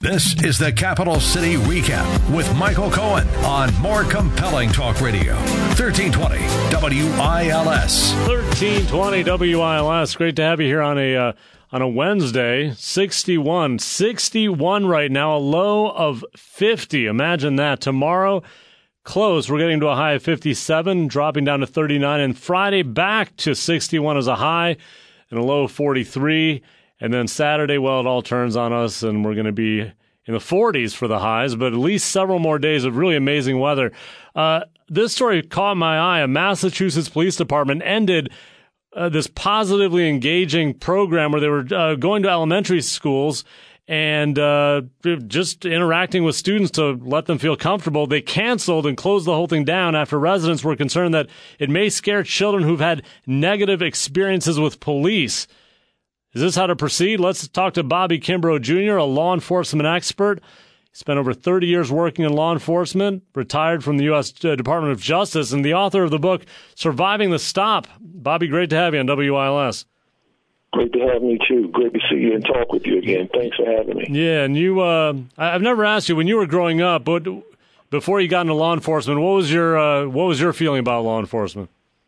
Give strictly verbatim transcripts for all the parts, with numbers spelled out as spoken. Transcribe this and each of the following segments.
This is the Capital City Recap with Michael Cohen on More Compelling Talk Radio. thirteen twenty W I L S. thirteen twenty W I L S. Great to have you here on a uh, on a Wednesday. sixty-one. sixty-one right now, a low of fifty. Imagine that. Tomorrow, close. We're getting to a high of fifty-seven, dropping down to thirty-nine. And Friday, back to sixty-one as a high and a low of forty-three. And then Saturday, well, it all turns on us, and we're going to be in the forties for the highs, but at least several more days of really amazing weather. Uh, this story caught my eye. A Massachusetts police department ended uh, this positively engaging program where they were uh, going to elementary schools and uh, just interacting with students to let them feel comfortable. They canceled and closed the whole thing down after residents were concerned that it may scare children who've had negative experiences with police. Is this how to proceed? Let's talk to Bobby Kimbrough Junior, a law enforcement expert. He spent over thirty years working in law enforcement, retired from the U S Department of Justice, and the author of the book, Surviving the Stop. Bobby, great to have you on W I L S. Great to have me, too. Great to see you and talk with you again. Thanks for having me. Yeah, and you, uh, I've never asked you, when you were growing up, but before you got into law enforcement, what was your uh, what was your feeling about law enforcement?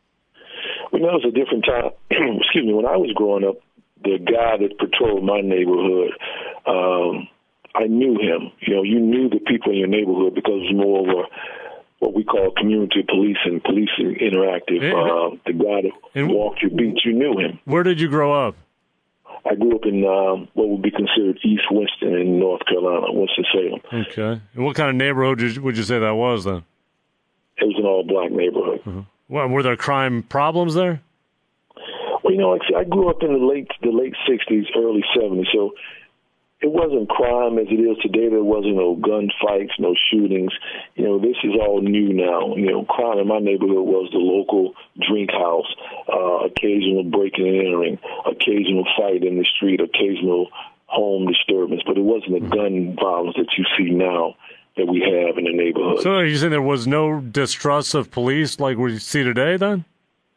Well, that was a different time. Excuse me. When I was growing up, the guy that patrolled my neighborhood, um, I knew him. You know, you knew the people in your neighborhood because it was more of a, what we call community policing, policing interactive. And, uh, the guy that and, walked your beat, you knew him. Where did you grow up? I grew up in um, what would be considered East Winston in North Carolina, Winston-Salem. Okay. And what kind of neighborhood did you, would you say that was then? It was an all-black neighborhood. Uh-huh. Well, were there crime problems there? Well, you know, like I said, I grew up in the late the late sixties, early seventies, so it wasn't crime as it is today. There wasn't no gunfights, no shootings. You know, this is all new now. You know, crime in my neighborhood was the local drink house, uh, occasional breaking and entering, occasional fight in the street, occasional home disturbance, but it wasn't the gun violence that you see now that we have in the neighborhood. So are you saying there was no distrust of police like we see today then?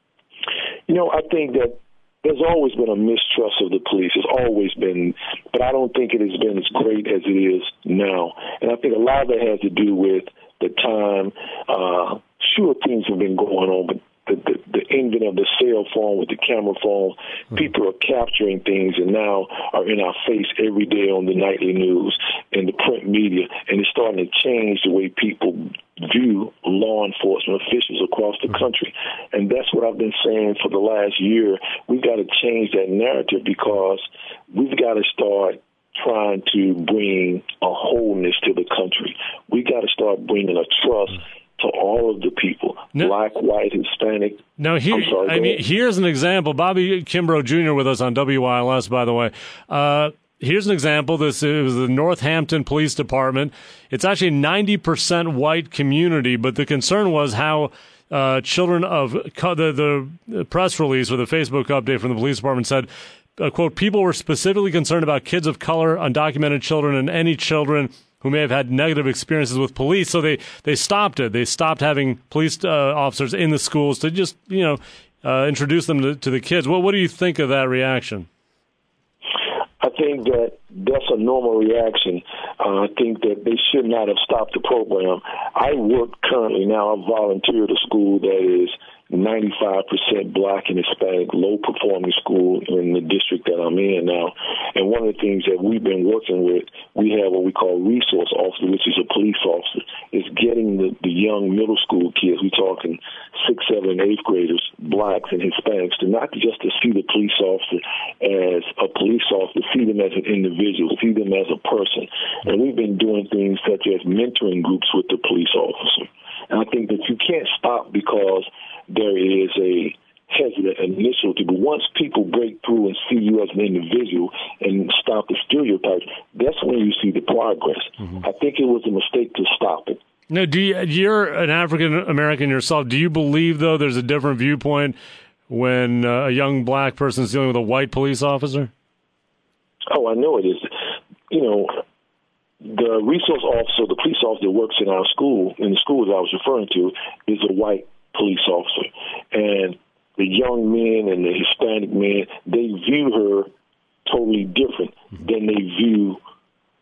You know, I think that there's always been a mistrust of the police. It's always been, but I don't think it has been as great as it is now. And I think a lot of that has to do with the time. Uh, sure, things have been going on, but the, the, the invent of the cell phone with the camera phone, people are capturing things and now are in our face every day on the nightly news and the print media, and it's starting to change the way people view law enforcement officials across the country. And that's what I've been saying for the last year. We've got to change that narrative because we've got to start trying to bring a wholeness to the country. We got to start bringing a trust to all of the people, no, black, white, Hispanic. Now, here, sorry, I mean, here's an example. Bobby Kimbrough Junior with us on W I L S, by the way. Uh, here's an example. This is the Northampton Police Department. It's actually a ninety percent white community, but the concern was how uh, children of the, the press release or the Facebook update from the police department said, uh, quote, people were specifically concerned about kids of color, undocumented children, and any children who may have had negative experiences with police. So they, they stopped it. They stopped having police uh, officers in the schools to just, you know, uh, introduce them to, to the kids. What, what do you think of that reaction? I think that that's a normal reaction. Uh, I think that they should not have stopped the program. I work currently now, I volunteer at a school that is ninety-five percent black and Hispanic, low-performing school in the district that I'm in now. And one of the things that we've been working with, we have what we call resource officer, which is a police officer, is getting the, the young middle school kids, we're talking sixth, seventh, and eighth graders, blacks and Hispanics, to not just to see the police officer as a police officer, see them as an individual, see them as a person. And we've been doing things such as mentoring groups with the police officer. And I think that you can't stop because there is a hesitant initiative, but once people break through and see you as an individual and stop the stereotypes, that's when you see the progress. Mm-hmm. I think it was a mistake to stop it. No, do you, you're an African American yourself. Do you believe, though, there's a different viewpoint when uh, a young black person is dealing with a white police officer? Oh, I know it is. You know, the resource officer, the police officer that works in our school, in the school that I was referring to, is a white police officer. And the young men and the Hispanic men, they view her totally different than they view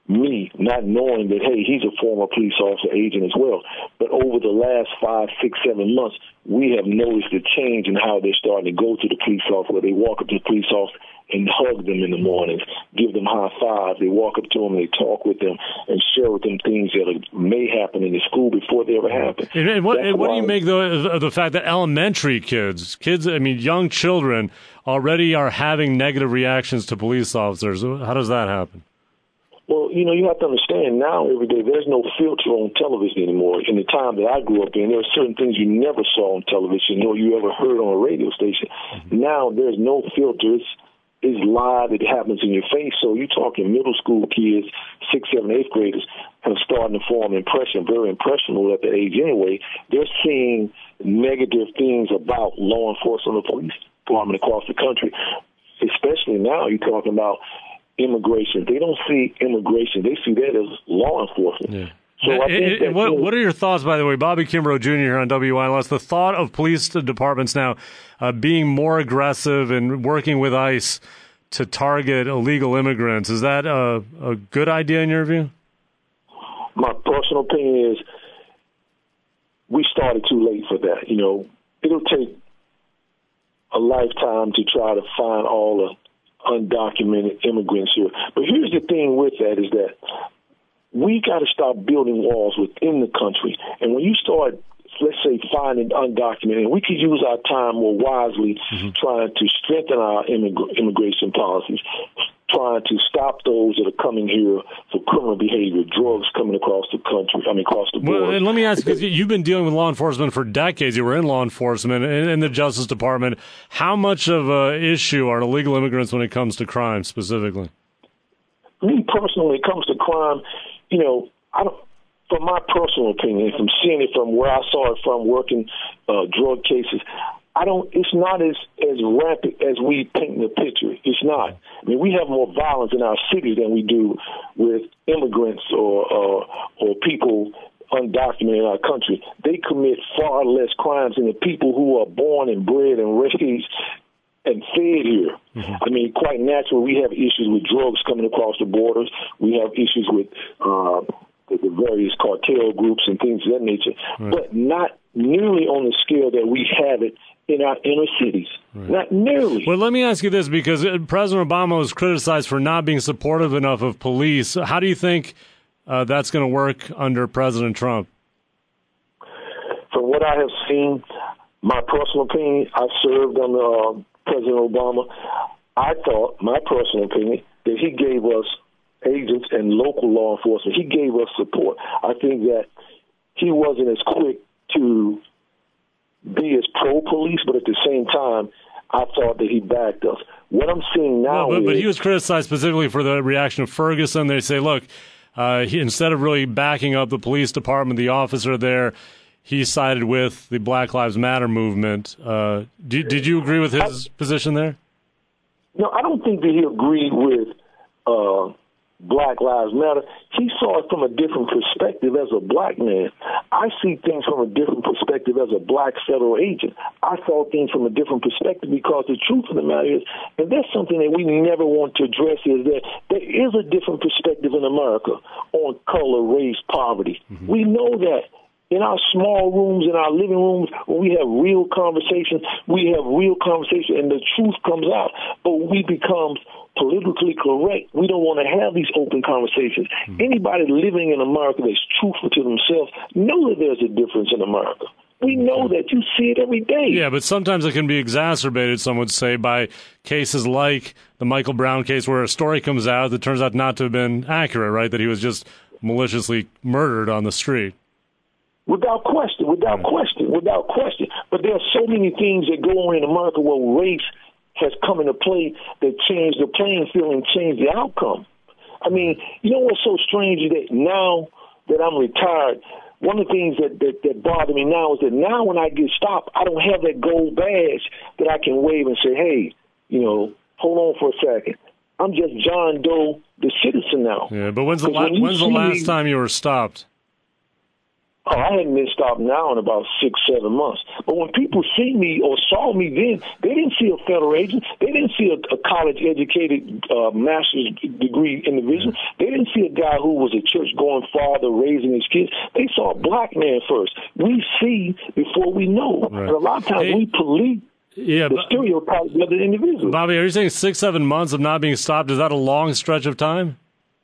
me, not knowing that, hey, he's a former police officer agent as well. But over the last five, six, seven months, we have noticed a change in how they're starting to go to the police officer, where they walk up to the police officer and hug them in the mornings, give them high fives. They walk up to them, they talk with them, and share with them things that may happen in the school before they ever happen. And, and what, and what do you make, though, of the fact that elementary kids, kids, I mean, young children, already are having negative reactions to police officers? How does that happen? Well, you know, you have to understand now every day there's no filter on television anymore. In the time that I grew up in, there are certain things you never saw on television, nor you ever heard on a radio station. Mm-hmm. Now there's no filter. It's, it's live. It happens in your face. So you're talking middle school kids, sixth, seventh, eighth graders, have starting to form an impression, very impressionable at that age anyway. They're seeing negative things about law enforcement and police department across the country. Especially now, you're talking about immigration. They don't see immigration. They see that as law enforcement. Yeah. So I think and, and what, what are your thoughts, by the way, Bobby Kimbrough Junior here on W I L S, the thought of police departments now uh, being more aggressive and working with ICE to target illegal immigrants? Is that a, a good idea in your view? My personal opinion is we started too late for that. You know, it'll take a lifetime to try to find all the undocumented immigrants here. But here's the thing with that is that we got to stop building walls within the country. And when you start, let's say, finding undocumented, we could use our time more wisely mm-hmm. trying to strengthen our immig- immigration policies, trying to stop those that are coming here for criminal behavior, drugs coming across the country, I mean, across the board. Well, and let me ask you, because you've been dealing with law enforcement for decades. You were in law enforcement and in the Justice Department. How much of an issue are illegal immigrants when it comes to crime specifically? Me personally, when it comes to crime, you know, I don't, from my personal opinion, from seeing it from where I saw it from, working uh, drug cases, I don't. It's not as, as rampant as we paint the picture. It's not. I mean, we have more violence in our cities than we do with immigrants or uh, or people undocumented in our country. They commit far less crimes than the people who are born and bred and raised and fed here. Mm-hmm. I mean, quite naturally, we have issues with drugs coming across the borders. We have issues with uh, the, the various cartel groups and things of that nature, right. but not nearly on the scale that we have it in our inner cities. Right. Not nearly. Well, let me ask you this, because President Obama was criticized for not being supportive enough of police. How do you think uh, that's going to work under President Trump? From what I have seen, my personal opinion, I served under uh, President Obama. I thought, my personal opinion, that he gave us agents and local law enforcement. He gave us support. I think that he wasn't as quick to be as pro-police, but at the same time, I thought that he backed us. What I'm seeing now well, but, is... But he was criticized specifically for the reaction of Ferguson. They say, look, uh, he, instead of really backing up the police department, the officer there, he sided with the Black Lives Matter movement. Uh, did, did you agree with his I, position there? No, I don't think that he agreed with uh, Black Lives Matter. He saw it from a different perspective as a black man. I see things from a different perspective as a black federal agent. I saw things from a different perspective because the truth of the matter is, and that's something that we never want to address, is that there is a different perspective in America on color, race, poverty. Mm-hmm. We know that. In our small rooms, in our living rooms, when we have real conversations, we have real conversation, and the truth comes out. But when we become politically correct, we don't want to have these open conversations. Mm-hmm. Anybody living in America that's truthful to themselves know that there's a difference in America. We know that. You see it every day. Yeah, but sometimes it can be exacerbated, some would say, by cases like the Michael Brown case, where a story comes out that turns out not to have been accurate, right, that he was just maliciously murdered on the street. Without question, without question, without question. But there are so many things that go on in America where race has come into play that change the playing field and change the outcome. I mean, you know what's so strange is that now that I'm retired, one of the things that, that, that bother me now is that now when I get stopped, I don't have that gold badge that I can wave and say, hey, you know, hold on for a second. I'm just John Doe, the citizen now. Yeah, but when's the, la- when's the last me, time you were stopped? Oh, I hadn't been stopped now in about six, seven months. But when people see me or saw me then, they didn't see a federal agent. They didn't see a, a college-educated uh, master's degree individual. They didn't see a guy who was a church-going father raising his kids. They saw a black man first. We see before we know. Right. And a lot of times hey, we police yeah, the stereotypes of the individual. Bobby, are you saying six, seven months of not being stopped? Is that a long stretch of time?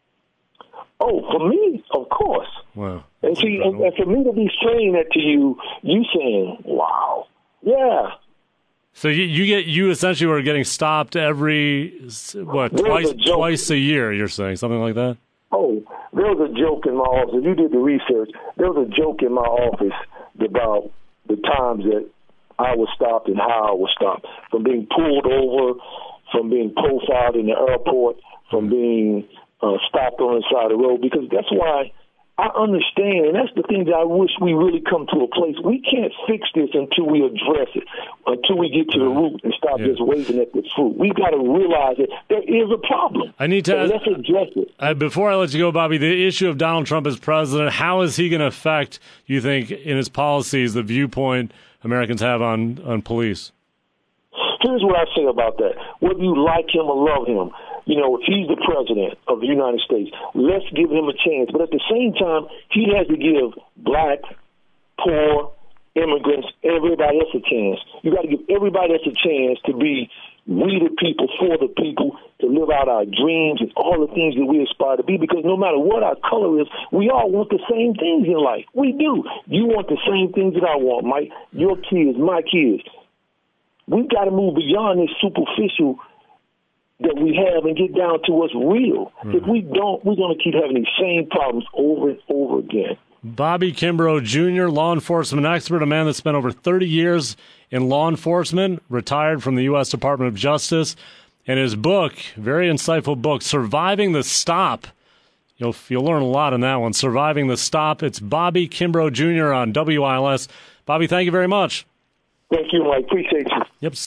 Oh, for me, of course. Wow. And see, and, and for me to be saying that to you, you saying, wow, yeah. So you, you get you essentially were getting stopped every, what, There's twice a joke. twice a year, you're saying, something like that? Oh, there was a joke in my office. If you did the research, there was a joke in my office about the times that I was stopped and how I was stopped. From being pulled over, from being profiled in the airport, from being uh, stopped on the side of the road. Because that's why I understand, and that's the thing that I wish we really come to a place. We can't fix this until we address it, until we get to the root and stop yeah. just waving at the fruit. We've got to realize that there is a problem. I need to so ask, let's address it. Uh, before I let you go, Bobby, the issue of Donald Trump as president, how is he going to affect, you think, in his policies, the viewpoint Americans have on, on police? Here's what I say about that. Whether you like him or love him, you know, if he's the president of the United States, let's give him a chance. But at the same time, he has to give black, poor, immigrants, everybody else a chance. You got to give everybody else a chance to be we the people, for the people, to live out our dreams and all the things that we aspire to be. Because no matter what our color is, we all want the same things in life. We do. You want the same things that I want, Mike. Your kids, my kids. We've got to move beyond this superficial that we have and get down to what's real. Mm. If we don't, we're going to keep having these same problems over and over again. Bobby Kimbrough, Junior, law enforcement expert, a man that spent over thirty years in law enforcement, retired from the U S Department of Justice, and his book, very insightful book, Surviving the Stop. You'll, you'll learn a lot in that one, Surviving the Stop. It's Bobby Kimbrough, Junior on W I L S. Bobby, thank you very much. Thank you, Mike. Appreciate you. Yep.